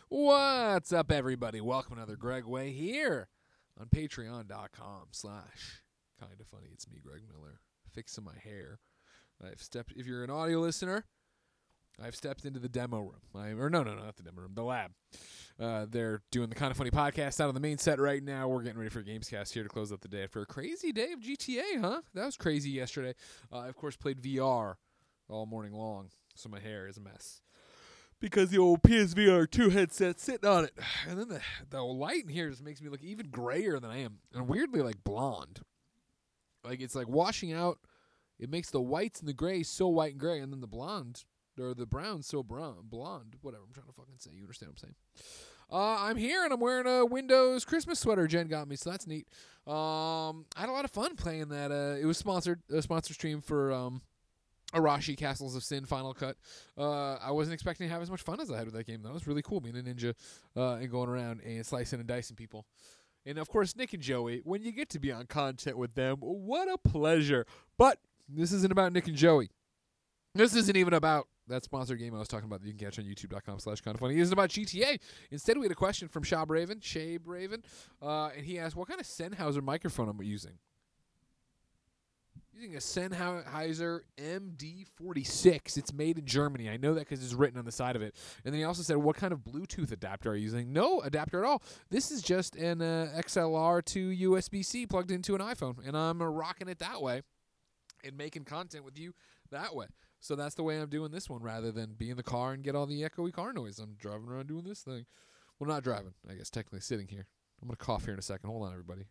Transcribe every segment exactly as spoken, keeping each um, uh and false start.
What's up, everybody? Welcome to another Greg Way here on patreon.com slash kind of funny. It's me, Greg Miller, fixing my hair. I've stepped, if you're an audio listener, I've stepped into the demo room. I, or no, no, no, not the demo room, the lab. Uh, they're doing the Kind of Funny podcast out on the main set right now. We're getting ready for a Gamescast here to close out the day after a crazy day of G T A, huh? That was crazy yesterday. Uh, I, of course, played V R all morning long, so my hair is a mess. Because the old P S V R two headset sitting on it. And then the, the light in here just makes me look even grayer than I am. And weirdly, like, blonde. Like, it's like washing out. It makes the whites and the grays so white and gray. And then the blonde, or the brown so brown, blonde. Whatever I'm trying to fucking say. You understand what I'm saying? Uh, I'm here, and I'm wearing a Windows Christmas sweater Jen got me, so that's neat. Um, I had a lot of fun playing that. Uh, it was sponsored, a sponsor stream for... Um, Arashi Castles of Sin Final Cut. Uh, I wasn't expecting to have as much fun as I had with that game, though. It was really cool being a ninja uh, and going around and slicing and dicing people. And, of course, Nick and Joey, when you get to be on content with them, what a pleasure. But this isn't about Nick and Joey. This isn't even about that sponsored game I was talking about that you can catch on youtube.com slash kind of funny. It isn't about G T A. Instead, we had a question from Shab Raven, Shabe Raven, uh, and he asked, what kind of Sennheiser microphone am I using? Using a Sennheiser M D forty-six. It's made in Germany. I know that because it's written on the side of it. And then he also said, what kind of Bluetooth adapter are you using? No adapter at all. This is just an uh, X L R to U S B C plugged into an iPhone. And I'm uh, rocking it that way and making content with you that way. So that's the way I'm doing this one rather than be in the car and get all the echoey car noise. I'm driving around doing this thing. Well, not driving. I guess technically sitting here. I'm going to cough here in a second. Hold on, everybody.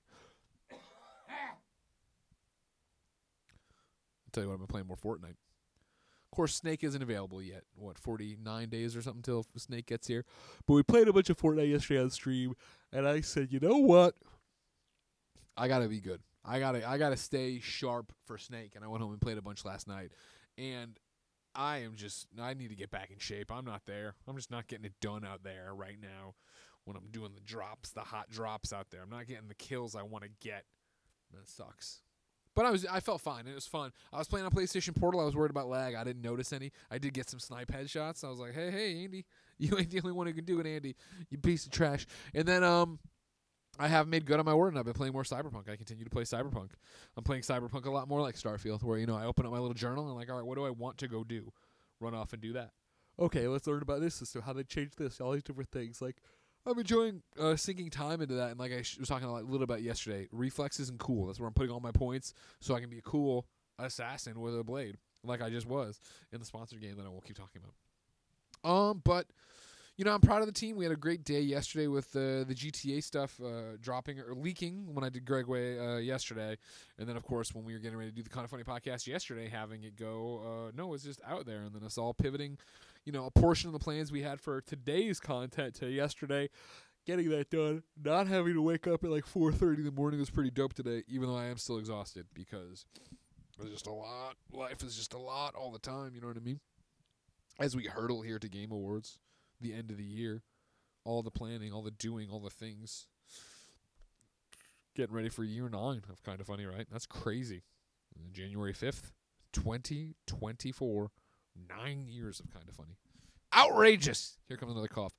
Tell you what, I've been playing more Fortnite. Of course, Snake isn't available yet. What, forty-nine days or something until Snake gets here? But we played a bunch of Fortnite yesterday on stream, and I said, you know what? I gotta be good. I gotta, I gotta stay sharp for Snake. And I went home and played a bunch last night. And I am just, I need to get back in shape. I'm not there. I'm just not getting it done out there right now when I'm doing the drops, the hot drops out there. I'm not getting the kills I want to get. That sucks. But I was I felt fine. It was fun. I was playing on PlayStation Portal. I was worried about lag. I didn't notice any. I did get some snipe headshots. I was like, hey, hey, Andy. You ain't the only one who can do it, Andy. You piece of trash. And then um, I have made good on my word, and I've been playing more Cyberpunk. I continue to play Cyberpunk. I'm playing Cyberpunk a lot more like Starfield, where, you know, I open up my little journal, and I'm like, all right, what do I want to go do? Run off and do that. Okay, let's learn about this system, how they change this, all these different things. Like, I'm enjoying uh, sinking time into that, and like I sh- was talking a little about yesterday, reflex isn't cool. That's where I'm putting all my points so I can be a cool assassin with a blade, like I just was in the sponsored game that I won't keep talking about. Um, but, you know, I'm proud of the team. We had a great day yesterday with uh, the G T A stuff uh, dropping or leaking when I did Greg Way uh, yesterday, and then, of course, when we were getting ready to do the Kind of Funny podcast yesterday, having it go, uh, no, it's just out there, and then us all pivoting, you know, a portion of the plans we had for today's content to yesterday, getting that done, not having to wake up at like four thirty in the morning was pretty dope today, even though I am still exhausted because there's just a lot. Life is just a lot all the time, you know what I mean? As we hurdle here to Game Awards, the end of the year, all the planning, all the doing, all the things. Getting ready for year nine of Kind of Funny, right? That's crazy. January fifth, twenty twenty-four. Nine years of Kind of Funny. Outrageous. Here comes another cough.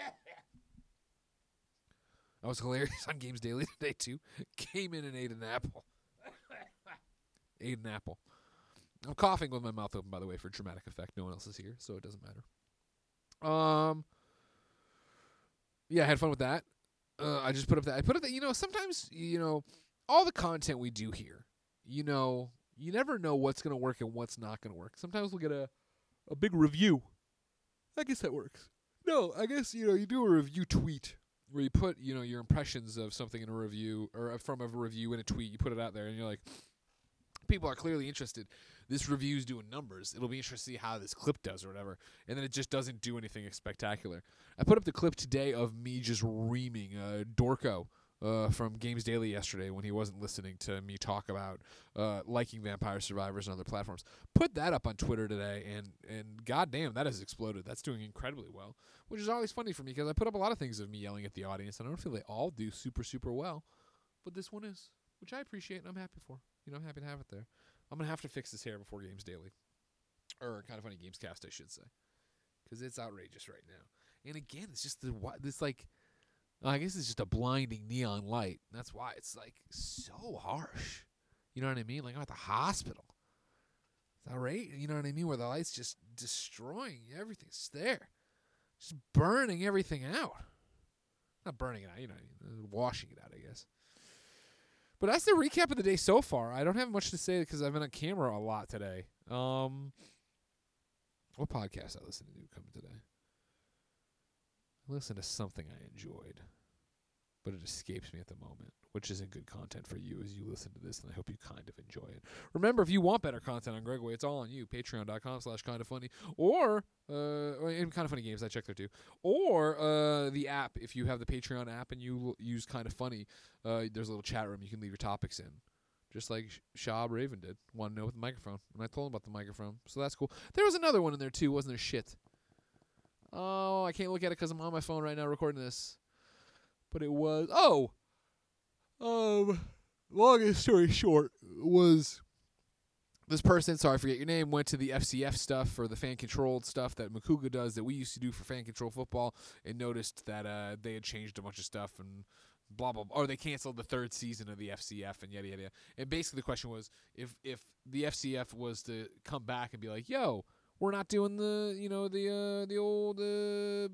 I was hilarious on Games Daily today, too. Came in and ate an apple. ate an apple. I'm coughing with my mouth open, by the way, for dramatic effect. No one else is here, so it doesn't matter. Um, Yeah, I had fun with that. Uh, I just put up that. I put up that, you know, sometimes, you know, all the content we do here, you know, you never know what's going to work and what's not going to work. Sometimes we'll get a, a big review. I guess that works. No, I guess, you know, you do a review tweet where you put, you know, your impressions of something in a review or from a review in a tweet. You put it out there and you're like, people are clearly interested. This review's doing numbers. It'll be interesting to see how this clip does or whatever. And then it just doesn't do anything spectacular. I put up the clip today of me just reaming uh, Dorko uh, from Games Daily yesterday when he wasn't listening to me talk about uh, liking Vampire Survivors and other platforms. Put that up on Twitter today, and, and goddamn, that has exploded. That's doing incredibly well, which is always funny for me because I put up a lot of things of me yelling at the audience, and I don't feel they all do super, super well. But this one is, which I appreciate and I'm happy for. You know, I'm happy to have it there. I'm going to have to fix this hair before Games Daily. Or Kind of Funny Gamescast, I should say. Because it's outrageous right now. And again, it's just the this like, I guess it's just a blinding neon light. That's why it's like so harsh. You know what I mean? Like I'm at the hospital. Is that right? You know what I mean? Where the light's just destroying everything. It's there, just burning everything out. Not burning it out, you know, washing it out, I guess. But that's the recap of the day so far. I don't have much to say because I've been on camera a lot today. Um, what podcast I listened to coming today? I listened to something I enjoyed, but it escapes me at the moment, which isn't good content for you as you listen to this, and I hope you kind of enjoy it. Remember, if you want better content on Gregway, it's all on you. Patreon.com slash kind of funny. Or, uh, and Kind of Funny Games, I check there too. Or uh, the app, if you have the Patreon app and you l- use Kind of Funny, uh, there's a little chat room you can leave your topics in. Just like Shab Raven did. Want to know with the microphone. And I told him about the microphone, so that's cool. There was another one in there too, wasn't there? Shit. Oh, I can't look at it because I'm on my phone right now recording this. But it was, oh, um, longest story short was this person, sorry, I forget your name, went to the F C F stuff or the fan-controlled stuff that Makuga does that we used to do for fan-control football and noticed that uh, they had changed a bunch of stuff and blah, blah, blah. Or they canceled the third season of the F C F and yada, yada, yada. And basically the question was if, if the F C F was to come back and be like, yo, we're not doing the, you know, the uh, the old uh,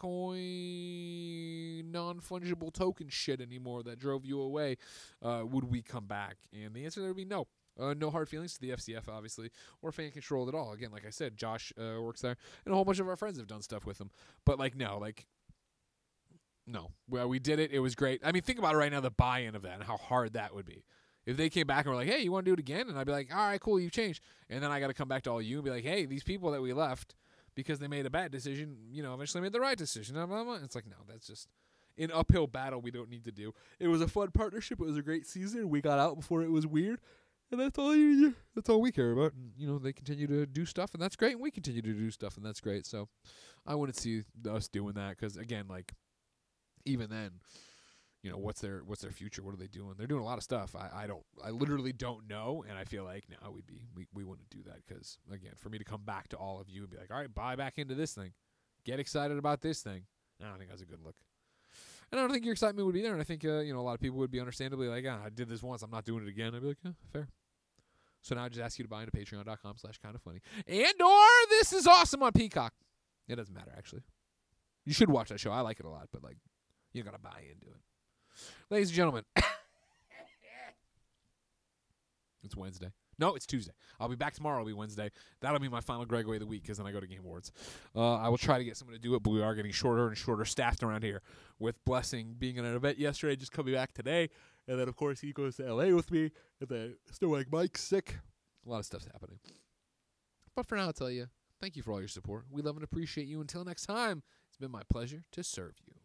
Bitcoin non-fungible token shit anymore that drove you away. Uh, would we come back? And the answer there would be no. Uh, no hard feelings to the F C F, obviously, or fan controlled at all. Again, like I said, Josh uh, works there, and a whole bunch of our friends have done stuff with them. But, like, no, like, no. Well, we did it. It was great. I mean, think about it right now, the buy-in of that and how hard that would be. If they came back and were like, hey, you want to do it again? And I'd be like, all right, cool, you've changed. And then I got to come back to all you and be like, hey, these people that we left because they made a bad decision, you know, eventually made the right decision. It's like, no, that's just an uphill battle we don't need to do. It was a fun partnership. It was a great season. We got out before it was weird. And that's all you, that's all we care about. And, you know, they continue to do stuff, and that's great. And we continue to do stuff, and that's great. So I wouldn't see us doing that because, again, like, even then, you know, what's their what's their future? What are they doing? They're doing a lot of stuff. I, I don't I literally don't know, and I feel like no, we'd be we, we wouldn't do that because again, for me to come back to all of you and be like, all right, buy back into this thing, get excited about this thing. I don't think that's a good look, and I don't think your excitement would be there. And I think uh, you know a lot of people would be understandably like, ah, I did this once, I'm not doing it again. I'd be like, yeah, fair. So now I just ask you to buy into patreon.com slash kind of funny, and or this is awesome on Peacock. It doesn't matter actually. You should watch that show. I like it a lot, but like, you gotta buy into it. Ladies and gentlemen, it's Wednesday. No, it's Tuesday. I'll be back tomorrow. It'll be Wednesday. That'll be my final Gregway of the week because then I go to Game Awards. Uh, I will try to get someone to do it, but we are getting shorter and shorter staffed around here. With Blessing being at an event yesterday, just coming back today. And then, of course, he goes to L A with me. And then still like Mike's sick. A lot of stuff's happening. But for now, I'll tell you, thank you for all your support. We love and appreciate you. Until next time, it's been my pleasure to serve you.